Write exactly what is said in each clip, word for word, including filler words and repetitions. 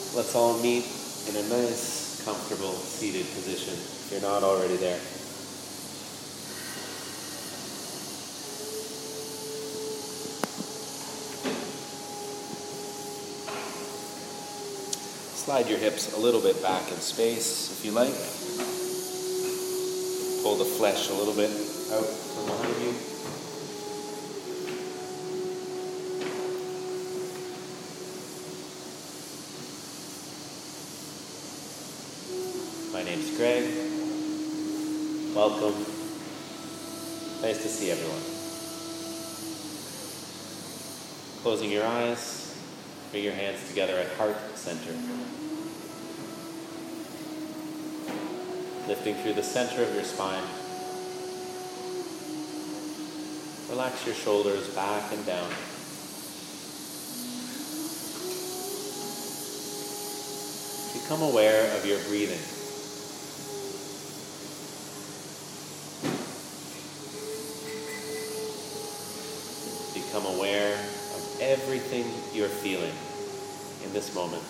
let's all meet in a nice, comfortable, seated position, if you're not already there. Slide your hips a little bit back in space, if you like. Pull the flesh a little bit out from behind you. My name's Greg. Welcome. Nice to see everyone. Closing your eyes, bring your hands together at heart center. Lifting through the center of your spine. Relax your shoulders back and down. Become aware of your breathing. Become aware of everything you're feeling in this moment.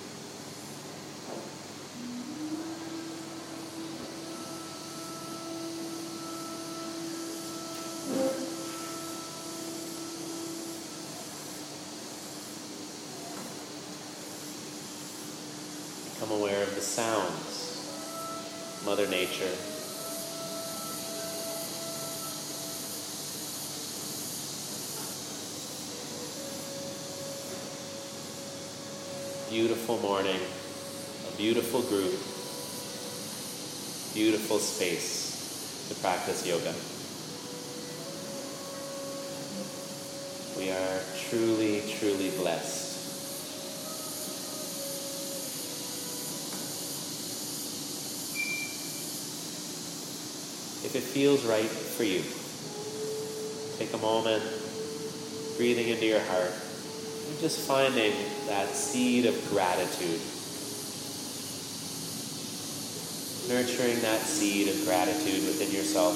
Become aware of the sounds, Mother Nature. Beautiful morning, a beautiful group, beautiful space to practice yoga. We are truly, truly blessed. If it feels right for you, take a moment, breathing into your heart, and just finding that seed of gratitude. Nurturing that seed of gratitude within yourself.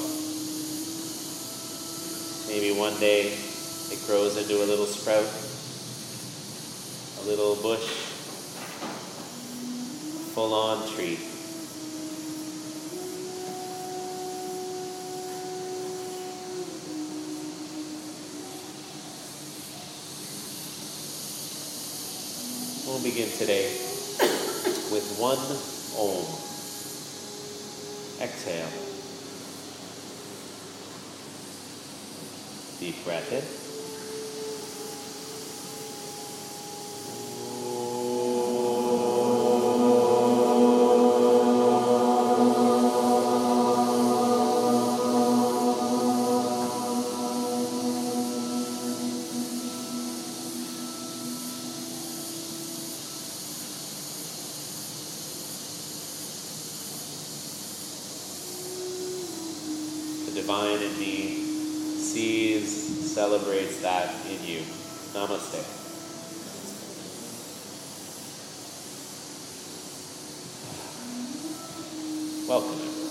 Maybe one day it grows into a little sprout, a little bush, full-on tree. We'll begin today with one Om. Exhale. Deep breath in. Divine in me sees, celebrates that in you. Namaste. Welcome, everyone.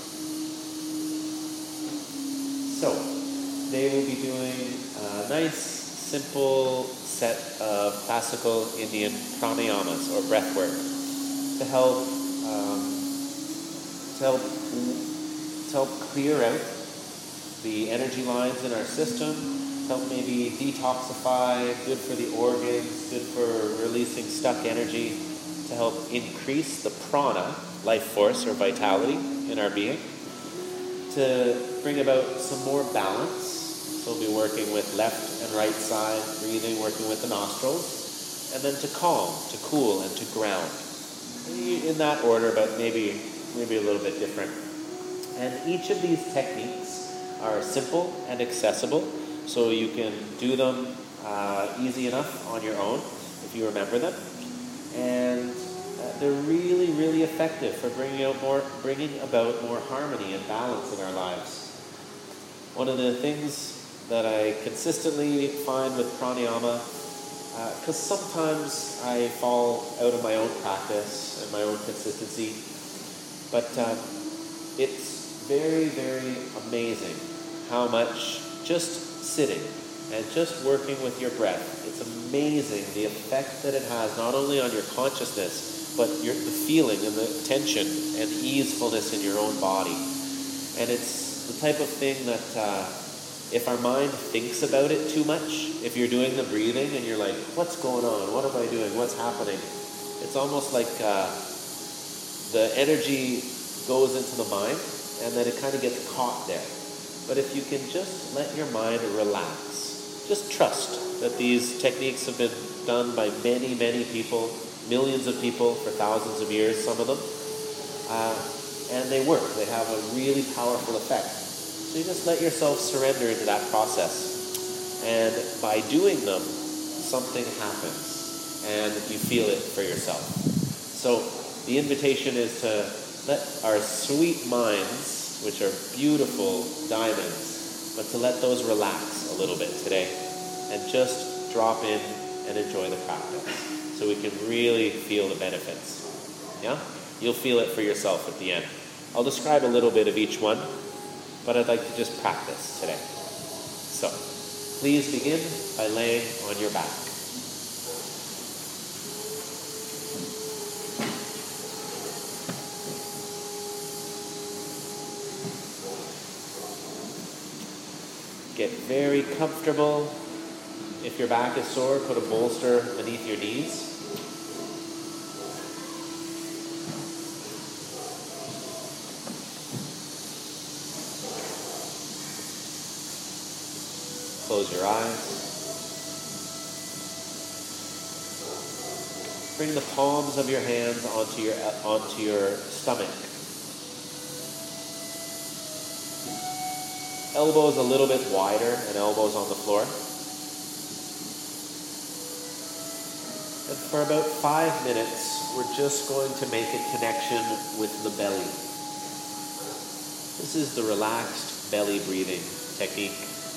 So, today we'll be doing a nice, simple set of classical Indian pranayamas or breath work to help um, to help to help clear out the energy lines in our system, help maybe detoxify, good for the organs, good for releasing stuck energy, to help increase the prana, life force or vitality in our being, to bring about some more balance. So we'll be working with left and right side, breathing, working with the nostrils, and then to calm, to cool, and to ground. In that order, but maybe, maybe a little bit different. And each of these techniques are simple and accessible, so you can do them uh, easy enough on your own if you remember them. And uh, they're really, really effective for bringing out more, bringing about more harmony and balance in our lives. One of the things that I consistently find with pranayama, because uh, sometimes I fall out of my own practice and my own consistency, but uh, it's very, very amazing how much just sitting and just working with your breath, it's amazing the effect that it has not only on your consciousness, but your, the feeling and the tension and the easefulness in your own body. And it's the type of thing that uh, if our mind thinks about it too much, if you're doing the breathing and you're like, what's going on? What am I doing? What's happening? It's almost like uh, the energy goes into the mind and then it kind of gets caught there. But if you can just let your mind relax, just trust that these techniques have been done by many, many people, millions of people for thousands of years, some of them, uh, and they work. They have a really powerful effect. So you just let yourself surrender into that process. And by doing them, something happens, and you feel it for yourself. So the invitation is to let our sweet minds, which are beautiful diamonds, but to let those relax a little bit today and just drop in and enjoy the practice so we can really feel the benefits. Yeah? You'll feel it for yourself at the end. I'll describe a little bit of each one, but I'd like to just practice today. So, please begin by laying on your back. Get very comfortable. If your back is sore, put a bolster beneath your knees. Close your eyes. Bring the palms of your hands onto your, onto your stomach. Elbows a little bit wider and elbows on the floor. And for about five minutes, we're just going to make a connection with the belly. This is the relaxed belly breathing technique.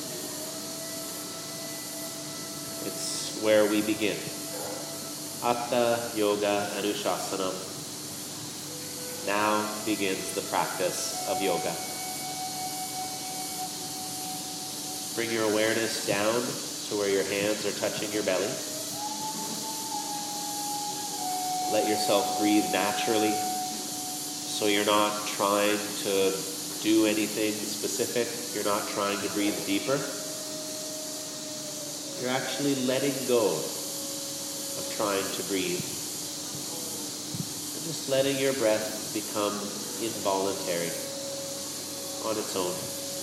It's where we begin. Hatha Yoga Anushasanam. Now begins the practice of yoga. Bring your awareness down to where your hands are touching your belly. Let yourself breathe naturally, so you're not trying to do anything specific. You're not trying to breathe deeper. You're actually letting go of trying to breathe. And just letting your breath become involuntary on its own.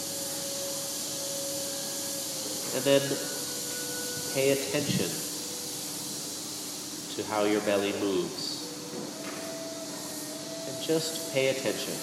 And then pay attention to how your belly moves. And just pay attention.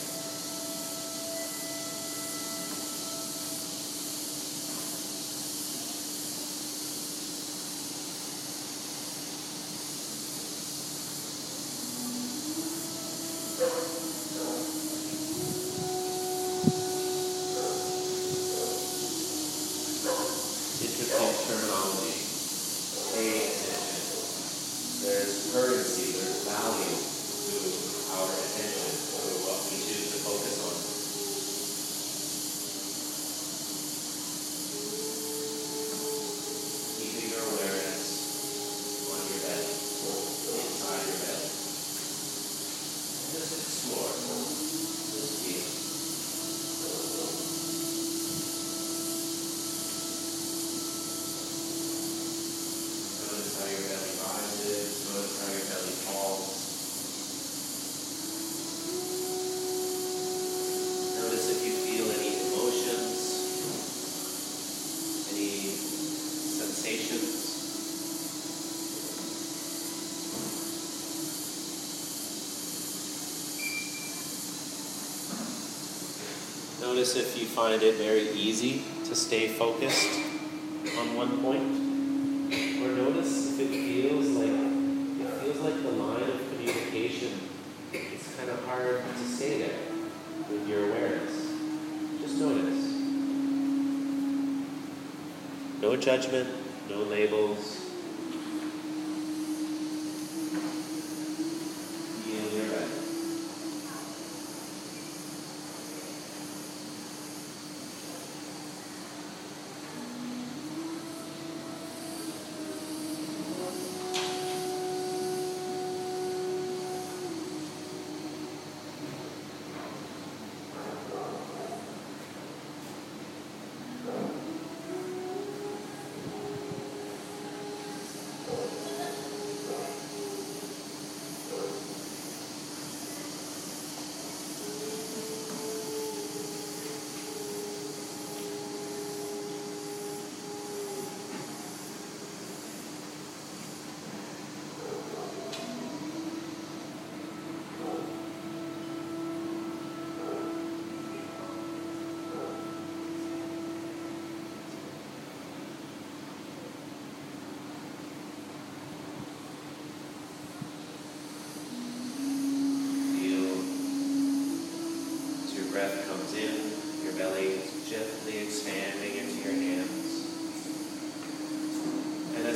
Notice if you find it very easy to stay focused on one point, or notice if it feels like it feels like the line of communication is kind of hard to stay there with your awareness. Just notice. No judgment, no labels. Feel your breath.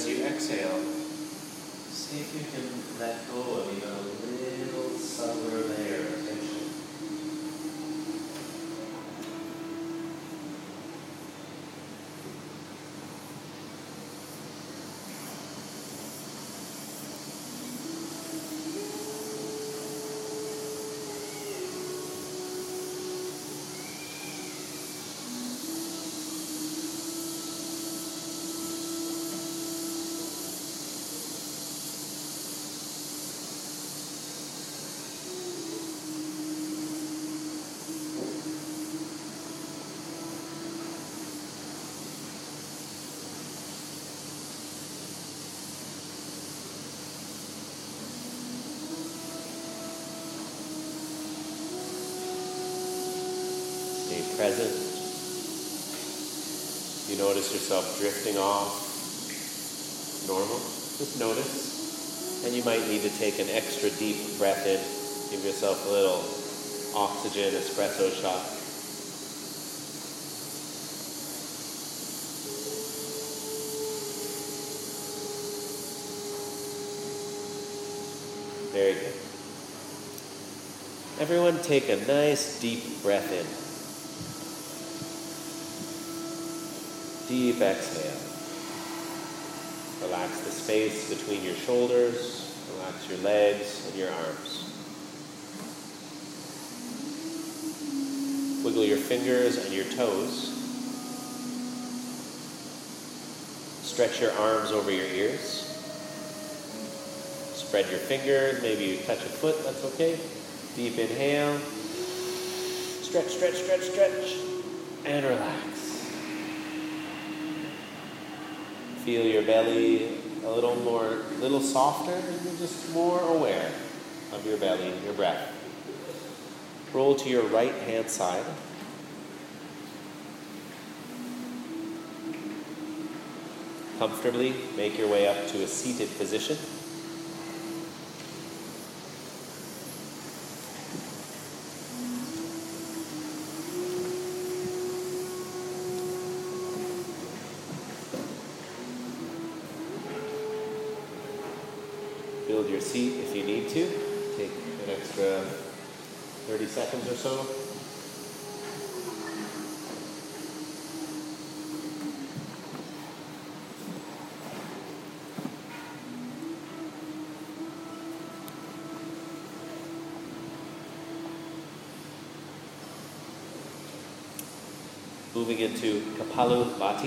as you exhale, see if you can let go of even a little subtler layer of tension. Present. You notice yourself drifting off. Normal. Just notice. And you might need to take an extra deep breath in. Give yourself a little oxygen espresso shot. Very good. Everyone take a nice deep breath in. Deep exhale. Relax the space between your shoulders. Relax your legs and your arms. Wiggle your fingers and your toes. Stretch your arms over your ears. Spread your fingers. Maybe you touch a foot. That's okay. Deep inhale. Stretch, stretch, stretch, stretch. And relax. Feel your belly a little more, little softer, and you're just more aware of your belly and your breath. Roll to your right hand side. Comfortably make your way up to a seated position. Build your seat if you need to. Take an extra thirty seconds or so. Moving into Kapalabhati.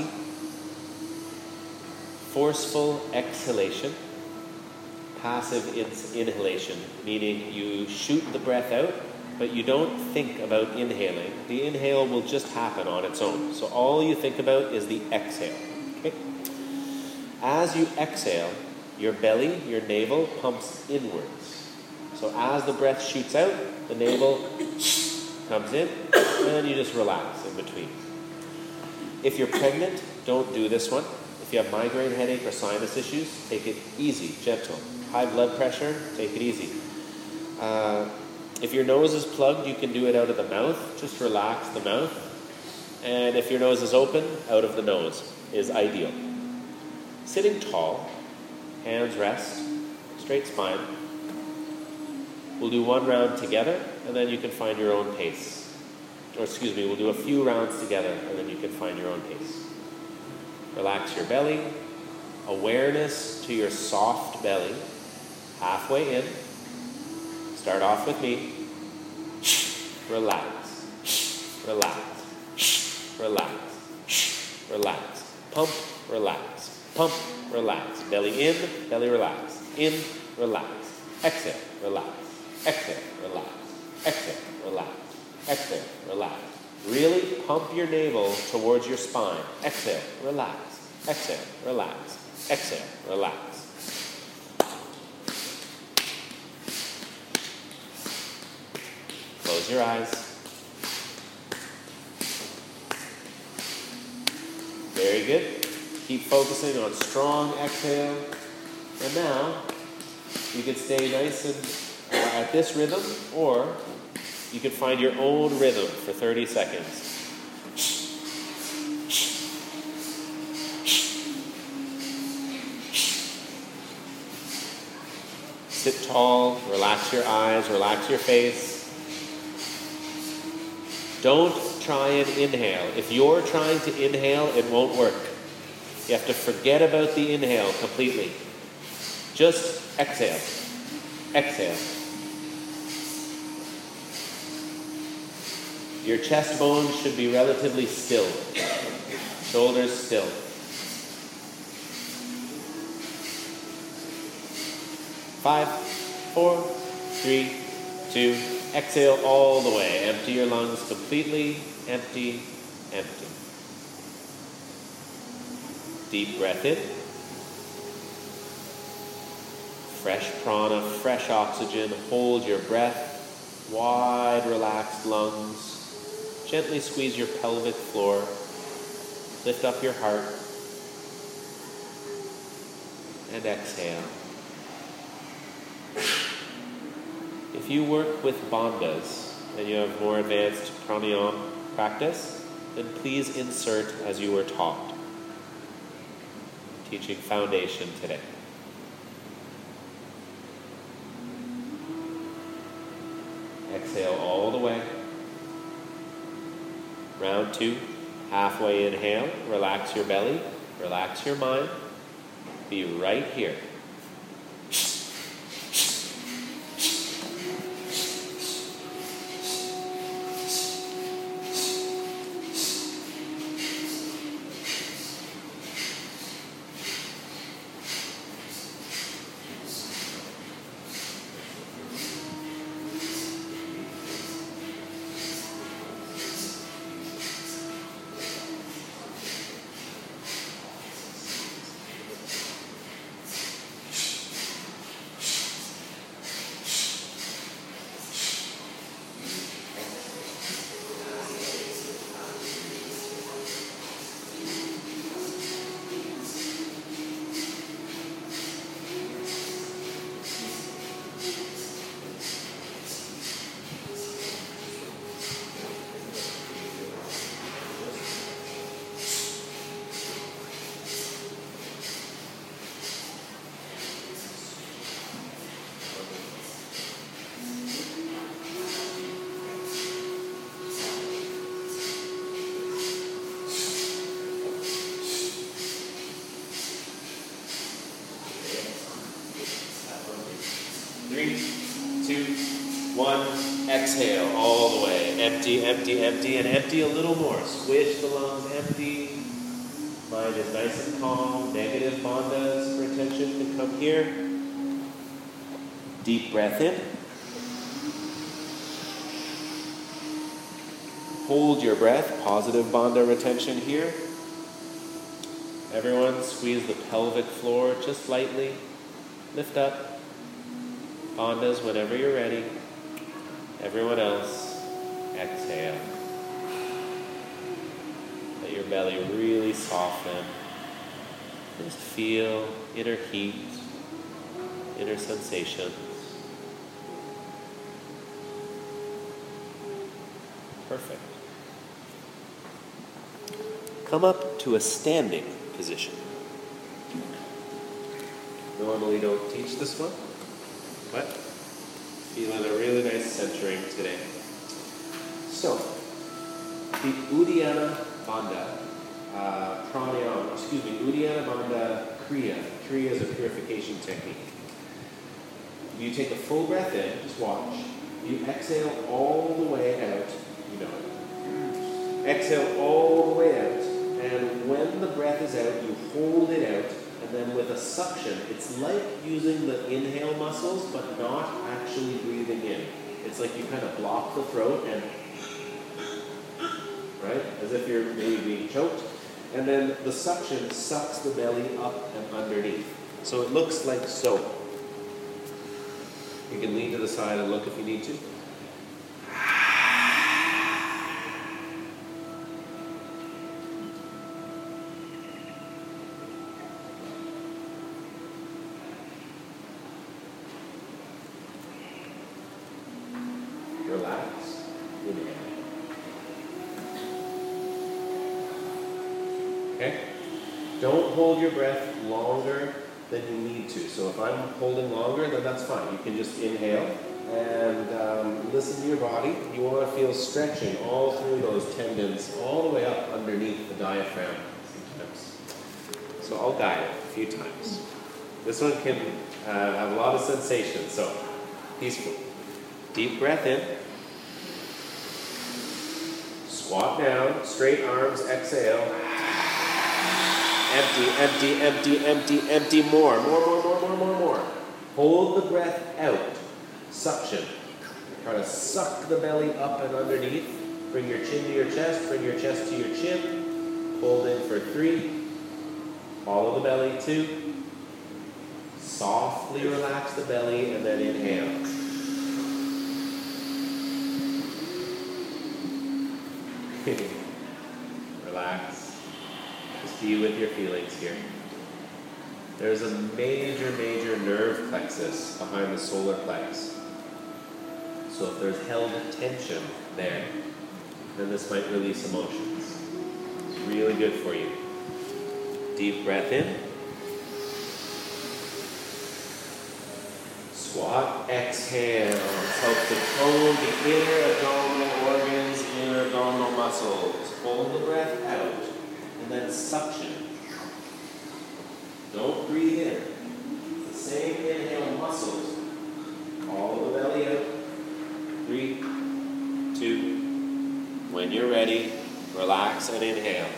Forceful exhalation. Passive in- inhalation, meaning you shoot the breath out, but you don't think about inhaling. The inhale will just happen on its own. So all you think about is the exhale. Okay? As you exhale, your belly, your navel pumps inwards. So as the breath shoots out, the navel comes in, and then you just relax in between. If you're pregnant, don't do this one. If you have migraine headache or sinus issues, take it easy, gentle. High blood pressure, take it easy. Uh, if your nose is plugged, you can do it out of the mouth. Just relax the mouth. And if your nose is open, out of the nose is ideal. Sitting tall, hands rest, straight spine. We'll do one round together, and then you can find your own pace. Or excuse me, we'll do a few rounds together, and then you can find your own pace. Relax your belly. Awareness to your soft belly. Halfway in. Start off with me. Relax. Relax. Relax. Relax. Pump, relax. Pump, relax. Belly in, belly relax. In, relax. Exhale, relax. Exhale, relax. Exhale, relax. Exhale, relax. Really pump your navel towards your spine. Exhale, relax. Exhale, relax. Exhale, relax. Close your eyes. Very good. Keep focusing on strong exhale. And now, you can stay nice and uh, at this rhythm, or you can find your own rhythm for thirty seconds. Sit tall, relax your eyes, relax your face. Don't try and inhale. If you're trying to inhale, it won't work. You have to forget about the inhale completely. Just exhale. Exhale. Your chest bones should be relatively still. Shoulders still. Five, four, three, two, exhale all the way. Empty your lungs completely. Empty, empty. Deep breath in. Fresh prana, fresh oxygen. Hold your breath. Wide, relaxed lungs. Gently squeeze your pelvic floor. Lift up your heart. And exhale. If you work with bandhas and you have more advanced pranayama practice, then please insert as you were taught. Teaching foundation today. Exhale all the way. Round two, halfway inhale, relax your belly, relax your mind. Be right here. Three, two, one, exhale all the way. Empty, empty, empty, and empty a little more. Squish the lungs empty. Mind is nice and calm. Negative bandhas for attention can come here. Deep breath in. Hold your breath. Positive bandha retention here. Everyone squeeze the pelvic floor just lightly. Lift up. Bandhas whenever you're ready. Everyone else, exhale. Let your belly really soften. Just feel inner heat, inner sensations. Perfect. Come up to a standing position. Normally don't teach this one. But feeling a really nice centering today. So, the Uddiyana Bandha, uh, pranayama, excuse me, Uddiyana Bandha Kriya. Kriya is a purification technique. You take a full breath in, just watch. You exhale all the way out, you know it. Exhale all the way out, and when the breath is out, you hold it out. And then with a suction, it's like using the inhale muscles, but not actually breathing in. It's like you kind of block the throat and, right? As if you're maybe being choked. And then the suction sucks the belly up and underneath. So it looks like so. You can lean to the side and look if you need to. Relax. Inhale. Okay? Don't hold your breath longer than you need to. So if I'm holding longer, then that's fine. You can just inhale and um, listen to your body. You want to feel stretching all through those tendons, all the way up underneath the diaphragm sometimes. So I'll guide it a few times. This one can uh, have a lot of sensation, so peaceful. Deep breath in. Squat down, straight arms, exhale. Empty, empty, empty, empty, empty, more, more, more, more, more, more, more. Hold the breath out. Suction. Try to suck the belly up and underneath. Bring your chin to your chest, bring your chest to your chin. Hold in for three. Follow the belly, two. Softly relax the belly and then inhale. Relax. Just be with your feelings here. There's a major, major nerve plexus behind the solar plex. So if there's held tension there, then this might release emotions. It's really good for you. Deep breath in. Squat, exhale. This helps to tone the inner abdominal organs, inner abdominal muscles. Hold the breath out, and then suction. Don't breathe in. The same inhale muscles. All of the belly out. Three, two. When you're ready, relax and inhale.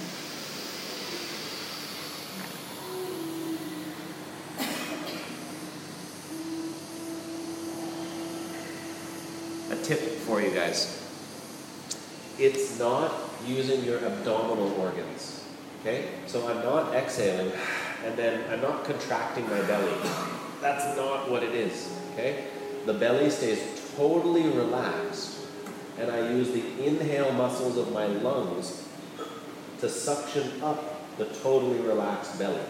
A tip for you guys. It's not using your abdominal organs, okay? So I'm not exhaling, and then I'm not contracting my belly. That's not what it is, okay? The belly stays totally relaxed, and I use the inhale muscles of my lungs to suction up the totally relaxed belly.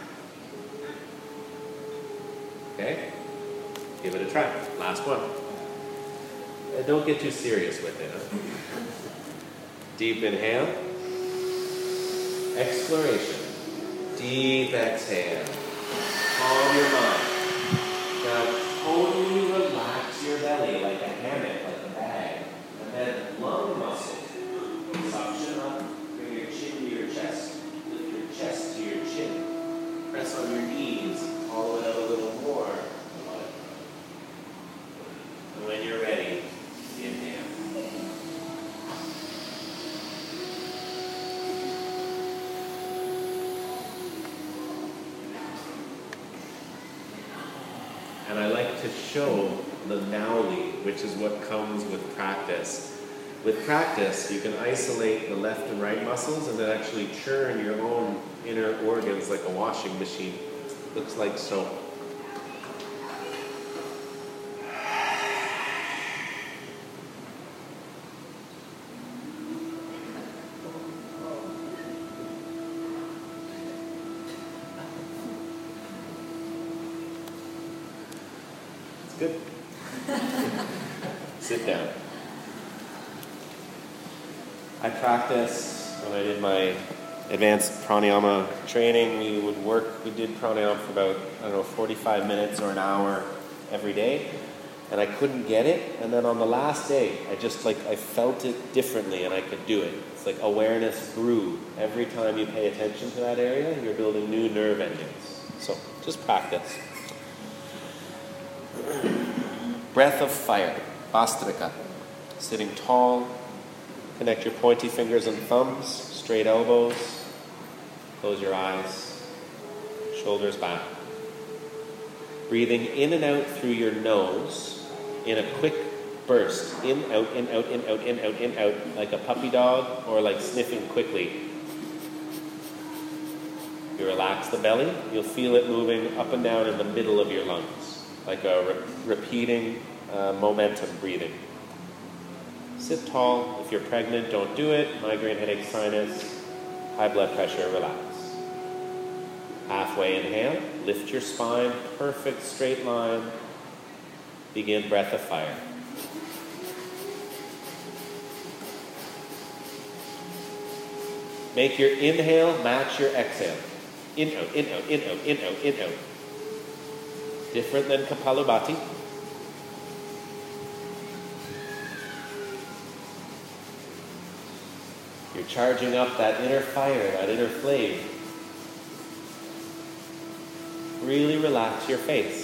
Okay? Give it a try. Last one. And don't get too serious with it. Huh? Deep inhale. Exploration. Deep exhale. Calm your mind. Now totally relax your belly like a hammock, like a bag. And then lung muscle. Suction up. Bring your chin to your chest. Lift your chest to your chin. Press on your knees. All the way out a little more. And when you're ready, inhale. And I like to show the nauli, which is what comes with practice. With practice, you can isolate the left and right muscles and then actually churn your own inner organs like a washing machine. Looks like so. Good. Sit down. I practiced when I did my advanced pranayama training. We would work, we did pranayama for about, I don't know, forty-five minutes or an hour every day. And I couldn't get it. And then on the last day, I just like, I felt it differently and I could do it. It's like awareness grew. Every time you pay attention to that area, you're building new nerve endings. So just practice. Breath of fire, Vastrika. Sitting tall, connect your pointy fingers and thumbs, straight elbows, close your eyes, shoulders back. Breathing in and out through your nose in a quick burst. In, out, in, out, in, out, in, out, in, out, like a puppy dog or like sniffing quickly. You relax the belly, you'll feel it moving up and down in the middle of your lungs. Like a re- repeating uh, momentum breathing. Sit tall. If you're pregnant, don't do it. Migraine, headache, sinus, high blood pressure, relax. Halfway inhale. Lift your spine. Perfect straight line. Begin breath of fire. Make your inhale match your exhale. In, out, in, out, in, out, in, out, in, out. Different than Kapalabhati. You're charging up that inner fire, that inner flame. Really relax your face.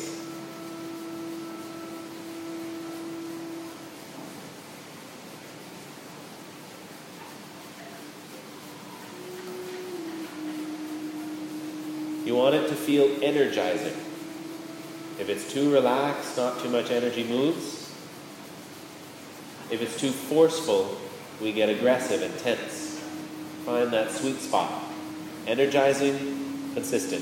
You want it to feel energizing. If it's too relaxed, not too much energy moves. If it's too forceful, we get aggressive and tense. Find that sweet spot. Energizing, consistent.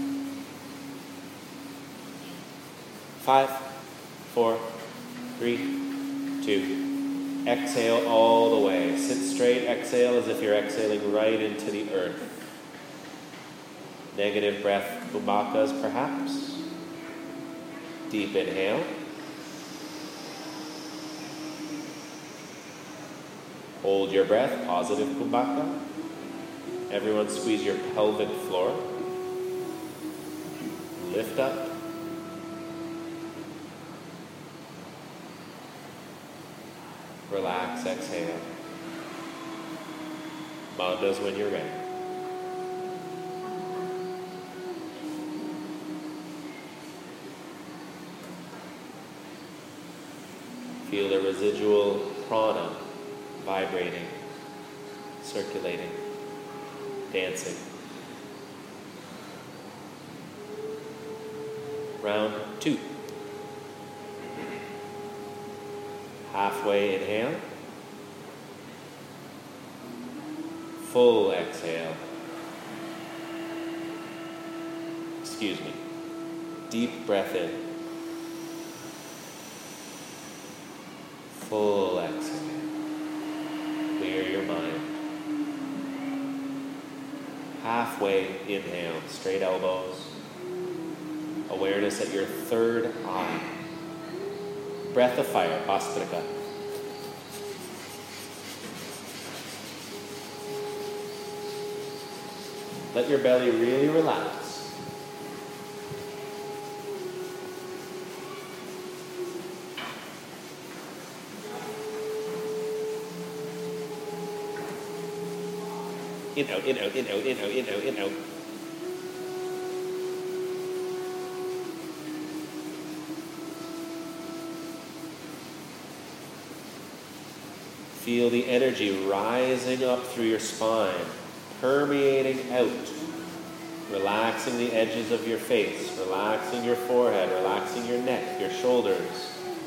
Five, four, three, two. Exhale all the way. Sit straight, exhale as if you're exhaling right into the earth. Negative breath, kumbhakas perhaps. Deep inhale. Hold your breath, positive kumbhaka. Everyone squeeze your pelvic floor. Lift up. Relax, exhale. Bandhas when you're ready. Feel the residual prana vibrating, circulating, dancing. Round two. Halfway inhale. Full exhale. Excuse me. Deep breath in. Full exhale. Clear your mind. Halfway inhale, straight elbows. Awareness at your third eye. Breath of fire, Bhastrika. Let your belly really relax. In, out, in, out, in, out, in, out, in, out, in, out. Feel the energy rising up through your spine, permeating out, relaxing the edges of your face, relaxing your forehead, relaxing your neck, your shoulders.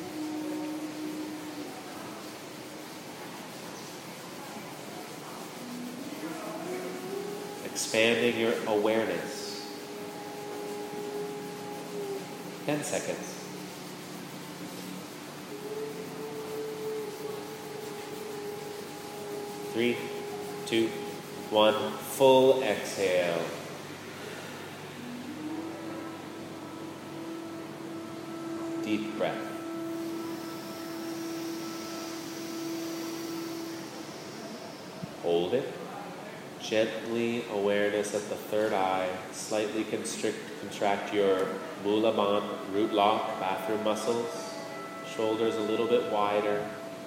Expanding your awareness. Ten seconds. Three, two, one. Full exhale. Deep breath. Hold it. Gently awareness at the third eye. Slightly constrict, contract your Mula Bandha, root lock, bathroom muscles. Shoulders a little bit wider.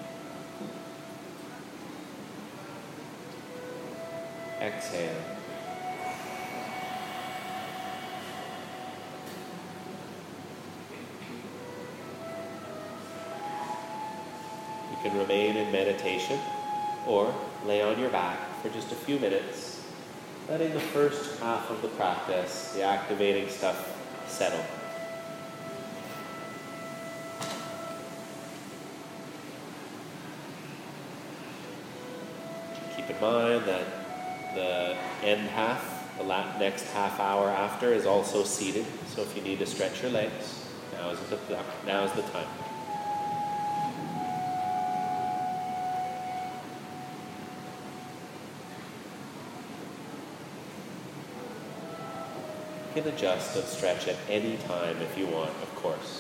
Exhale. You can remain in meditation or lay on your back for just a few minutes, letting the first half of the practice, the activating stuff, settle. Keep in mind that the end half, the next half hour after, is also seated, so if you need to stretch your legs, now is the, now is the time. You can adjust and stretch at any time if you want, of course.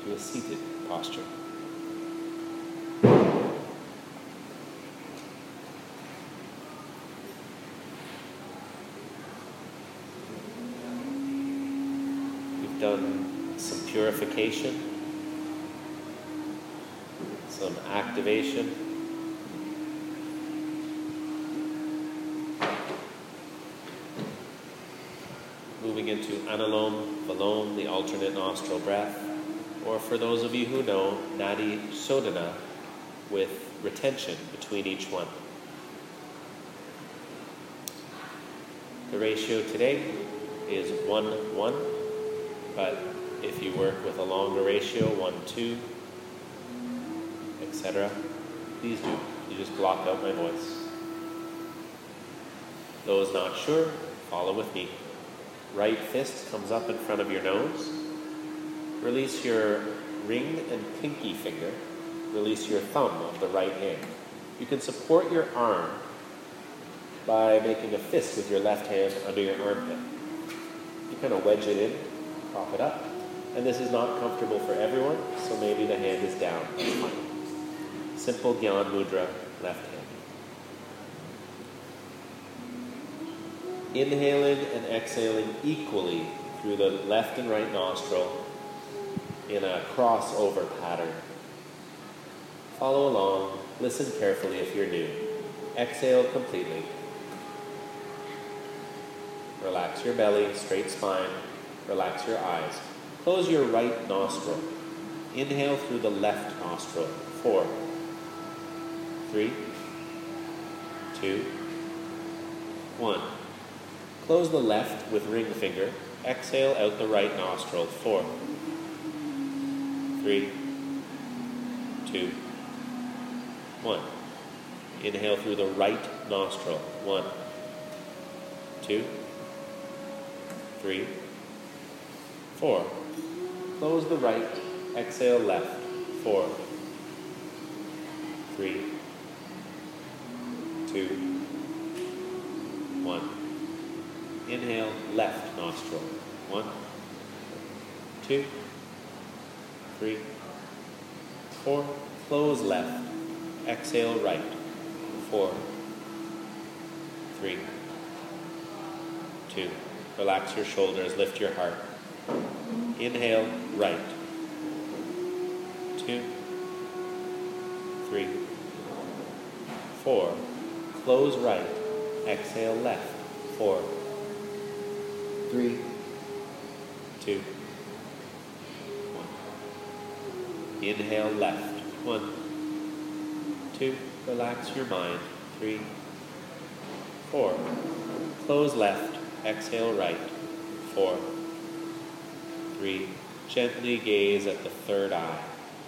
to a seated posture. We've done some purification, some activation. Moving into Anulom Vilom, the alternate nostril breath, or for those of you who know, Nadi Shodhana, with retention between each one. The ratio today is one one, but if you work with a longer ratio, one two, et cetera, please do. You just block out my voice. Those not sure, follow with me. Right fist comes up in front of your nose. Release your ring and pinky finger. Release your thumb of the right hand. You can support your arm by making a fist with your left hand under your armpit. You kind of wedge it in, prop it up. And this is not comfortable for everyone, so maybe the hand is down. That's fine. Simple Gyan Mudra, left hand. Inhaling and exhaling equally through the left and right nostril in a crossover pattern. Follow along, listen carefully if you're new. Exhale completely. Relax your belly, straight spine, relax your eyes. Close your right nostril. Inhale through the left nostril. Four, three, two, one. Close the left with ring finger. Exhale out the right nostril. Four, three, two, one. Inhale through the right nostril. One, two, three, four. Close the right. Exhale left. Four, three, two, one. Inhale, left nostril. One, two, three, four. Close left. Exhale right. Four, three, two. Relax your shoulders, lift your heart. Inhale, right. Two, three, four. Close right. Exhale left. Four, three, two, one. Inhale left. One, two. Relax your mind. Three, four. Close left. Exhale right. Four, three. Gently gaze at the third eye.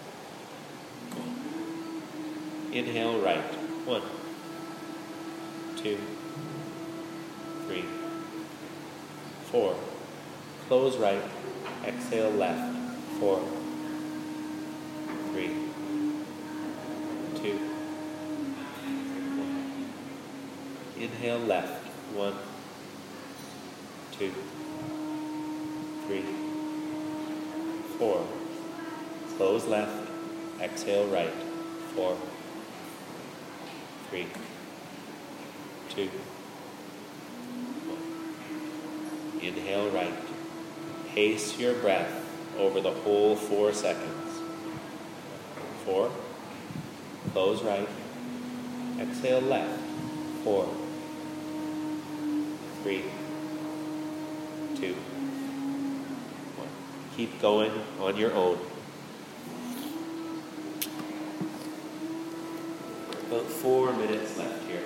Inhale right. One, two, three, four. Close right. Exhale left. Four, three, two, one. Inhale left. One, two, three, four. Close left. Exhale right. Four, three, two, one. Inhale right. Pace your breath over the whole four seconds. Four. Close right. Exhale left. Four, three, two, one. Keep going on your own. About four minutes left here.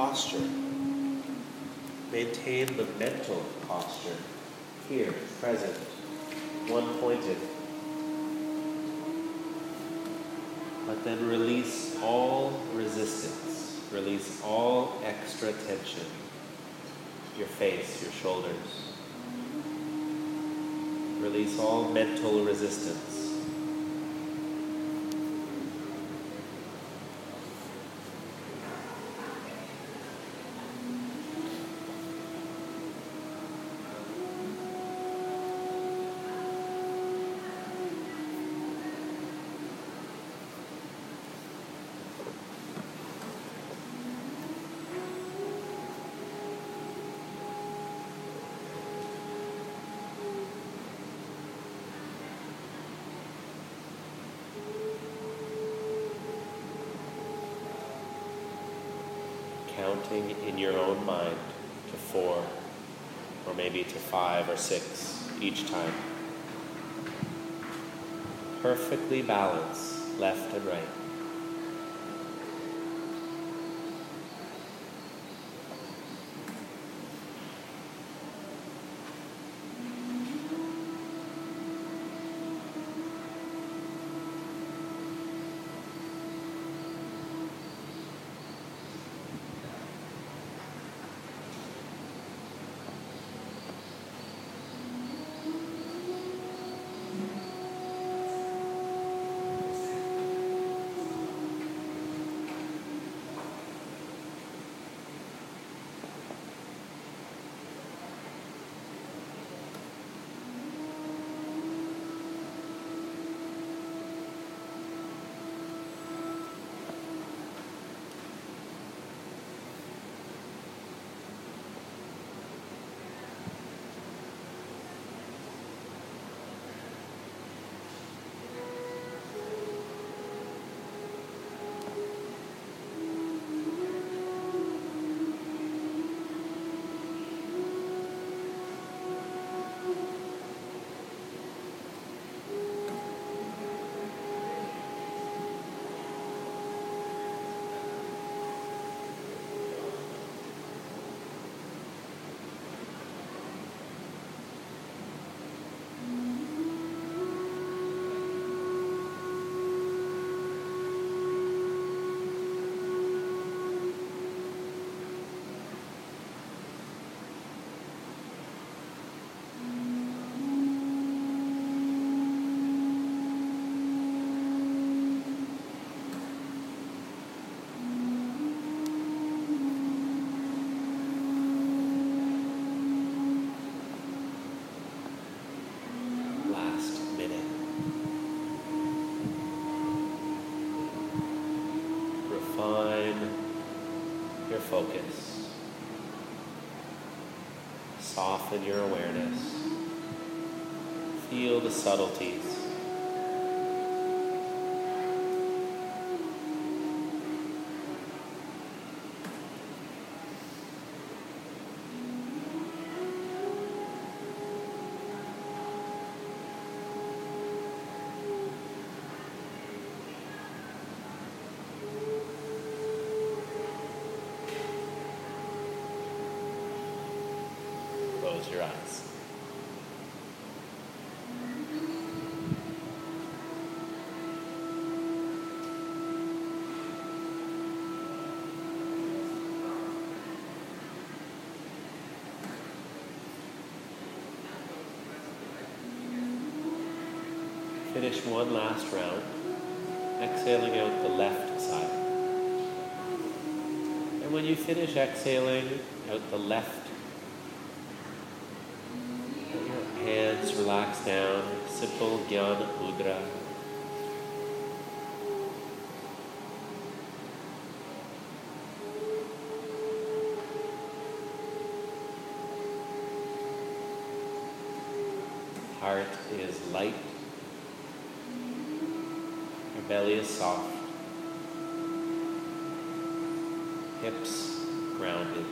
posture. Maintain the mental posture. Here, present, one-pointed. But then release all resistance. Release all extra tension. Your face, your shoulders. Release all mental resistance. Counting in your own mind to four, or maybe to five or six each time. Perfectly balance left and right. Focus. Soften your awareness. Feel the subtleties. Close your eyes. Finish one last round, exhaling out the left side. And when you finish exhaling out the left, let your hands relax down, simple Jnana Mudra. Heart is light. Your belly is soft. Hips grounded.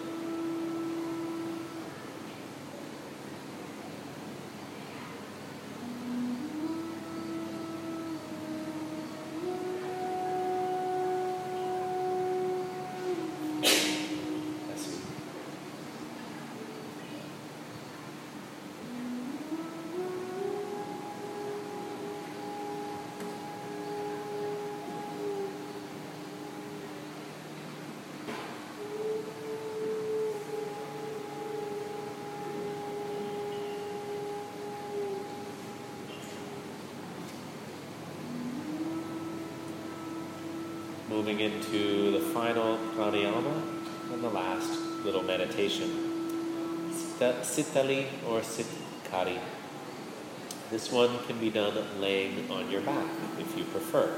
moving into the final pranayama and the last little meditation. Sitali or Sitkari. This one can be done laying on your back if you prefer.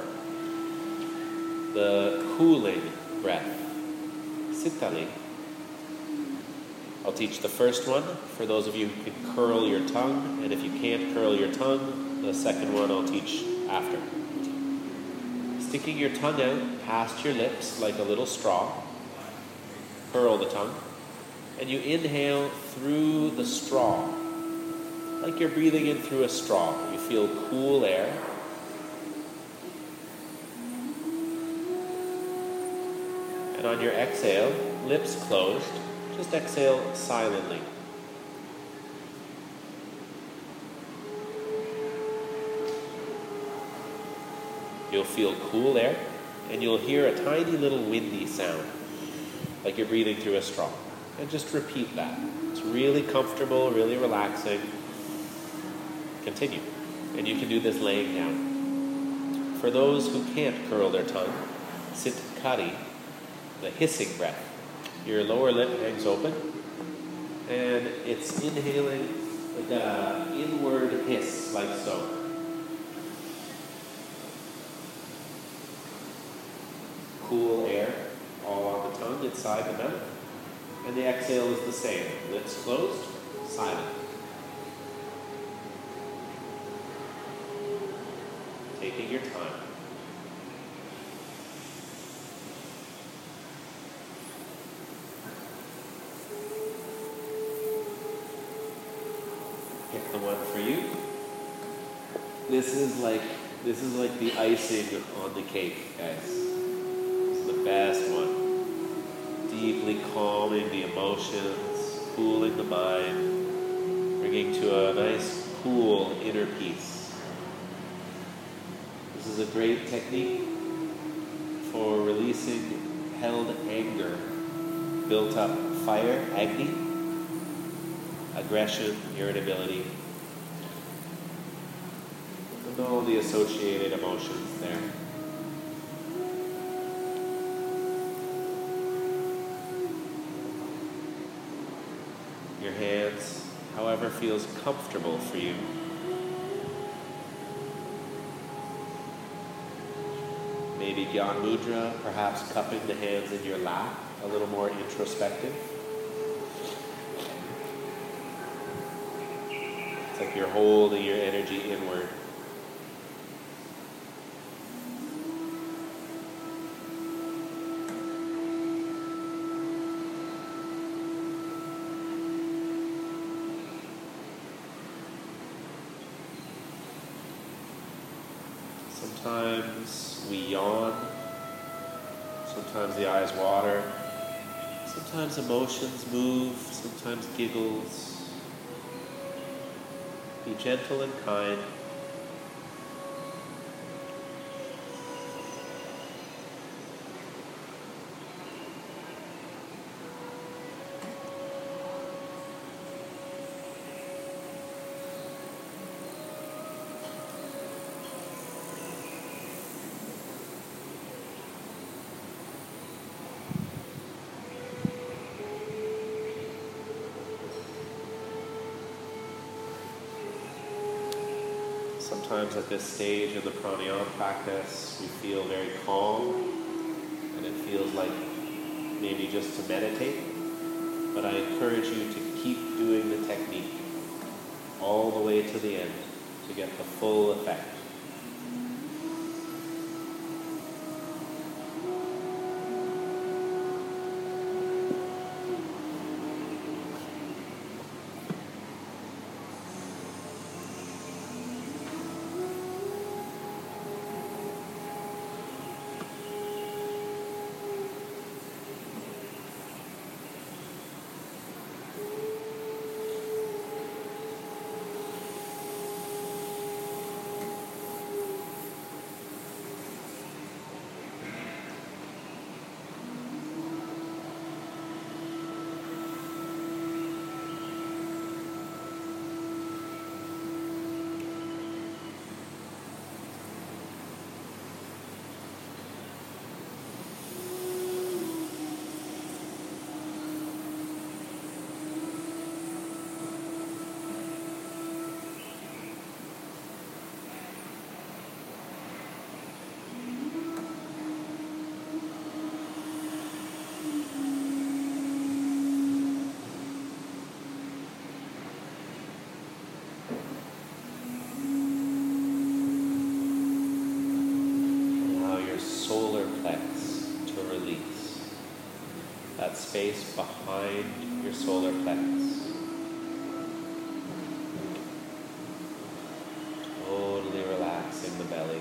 The cooling breath, Sitali. I'll teach the first one for those of you who can curl your tongue, and if you can't curl your tongue, the second one I'll teach after. Sticking your tongue out past your lips like a little straw, curl the tongue, and you inhale through the straw, like you're breathing in through a straw. You feel cool air. And on your exhale, lips closed, just exhale silently. You'll feel cool air, and you'll hear a tiny little windy sound, like you're breathing through a straw. And just repeat that. It's really comfortable, really relaxing. Continue. And you can do this laying down. For those who can't curl their tongue, Sitkari, the hissing breath. Your lower lip hangs open, and it's inhaling like an inward hiss, like so. Cool air all on the tongue, inside the mouth. And the exhale is the same. Lips closed, silent. Taking your time. Pick the one for you. This is like this is like the icing on the cake, guys. This is the best one. Deeply calming the emotions, cooling the mind, bringing to a nice, cool inner peace. This is a great technique for releasing held anger, built up fire, Agni, aggression, irritability, and all the associated emotions there. Your hands, however feels comfortable for you. Maybe Gyan Mudra, perhaps cupping the hands in your lap, a little more introspective. It's like you're holding your energy inward. Sometimes we yawn, sometimes the eyes water, sometimes emotions move, sometimes giggles. Be gentle and kind. Sometimes at this stage in the pranayama practice, we feel very calm, and it feels like maybe just to meditate. But I encourage you to keep doing the technique all the way to the end to get the full effect. that space behind your solar plexus. Totally relaxing the belly.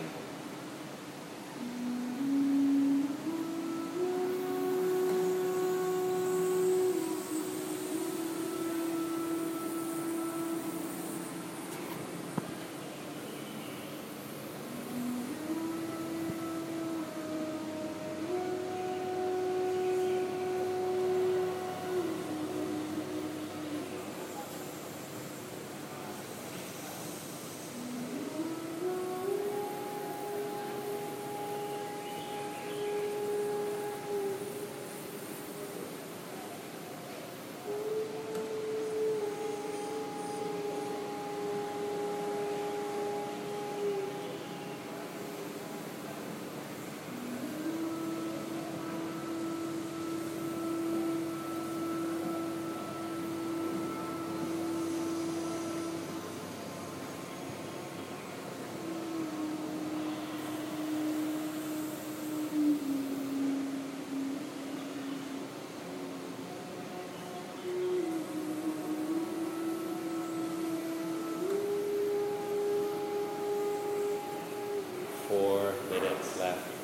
Four minutes left.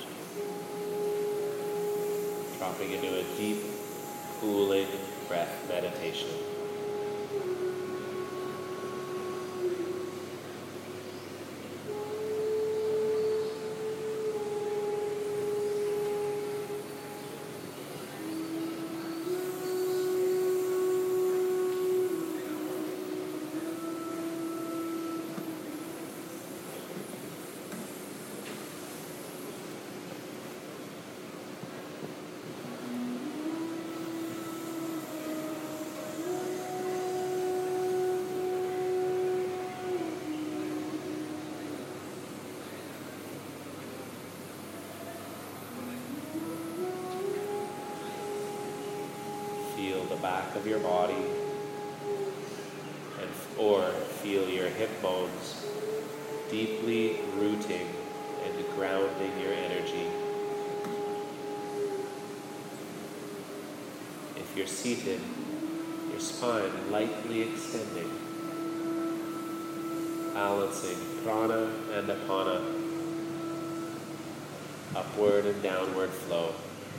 Dropping into a deep, cooling breath meditation. Feel the back of your body, and or feel your hip bones deeply rooting and grounding your energy. If you're seated, your spine lightly extending, balancing prana and apana, upward and downward flow.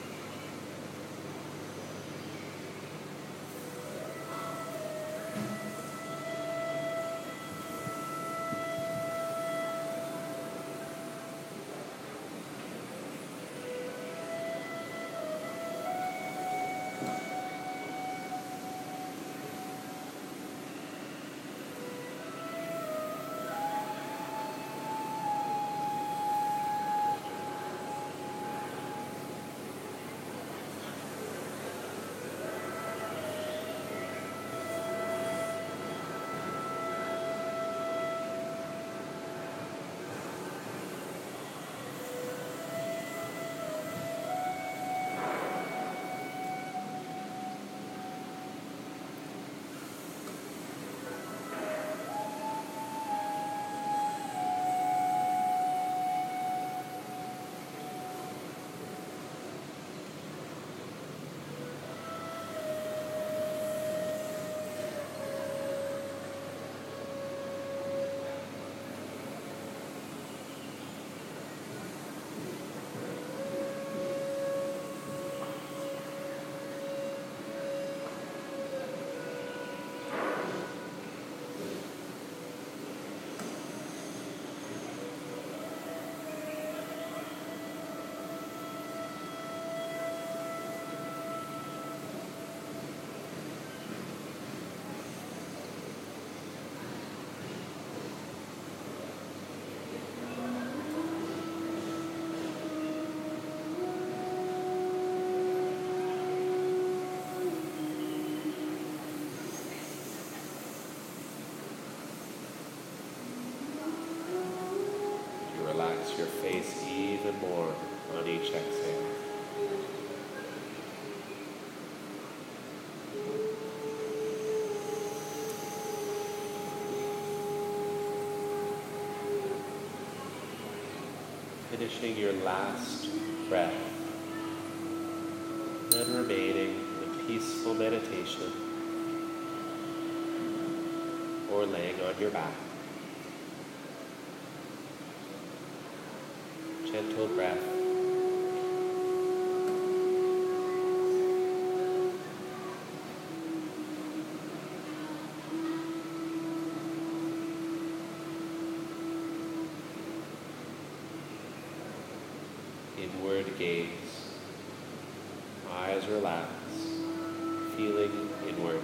Your face even more on each exhale. Finishing your last breath and remaining peaceful meditation or laying on your back. Gentle breath. Inward gaze. Eyes relax, feeling inward.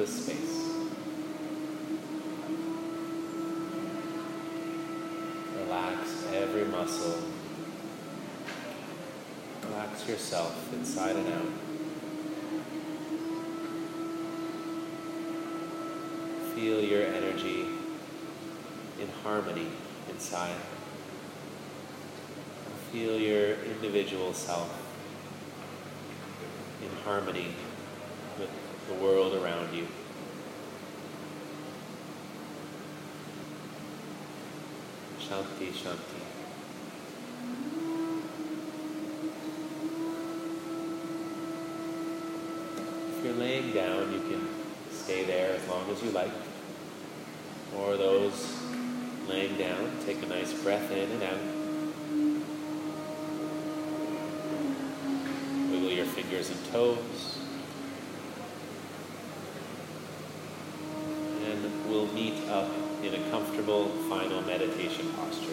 this space. Relax every muscle. Relax yourself inside and out. Feel your energy in harmony inside. Feel your individual self in harmony with the world around you. Shanti, Shanti. If you're laying down, you can stay there as long as you like. Or those laying down, take a nice breath in and out. Wiggle your fingers and toes. And we'll meet up in a comfortable final meditation posture.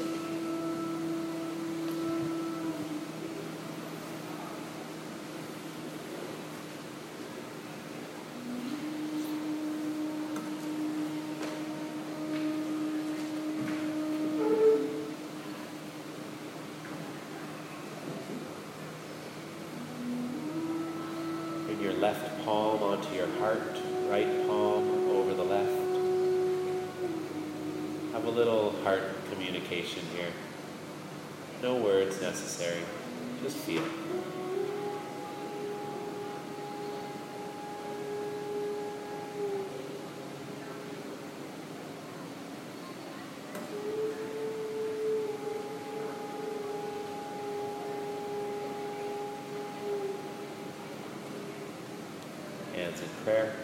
Bring your left palm onto your heart, right palm over the left. Have a little heart communication here. No words necessary, just feel. Hands in prayer.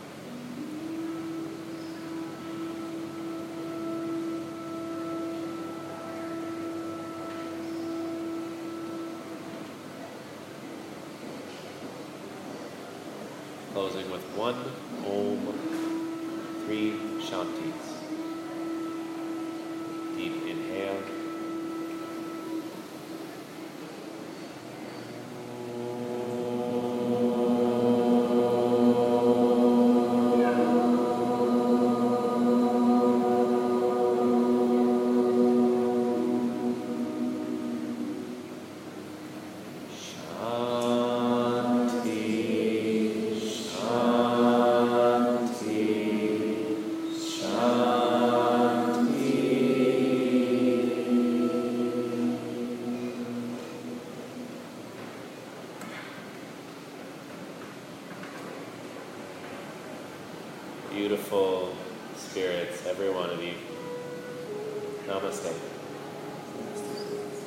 Closing with one Om, three Shantis. Deep inhale. Beautiful spirits, every one of you. Namaste.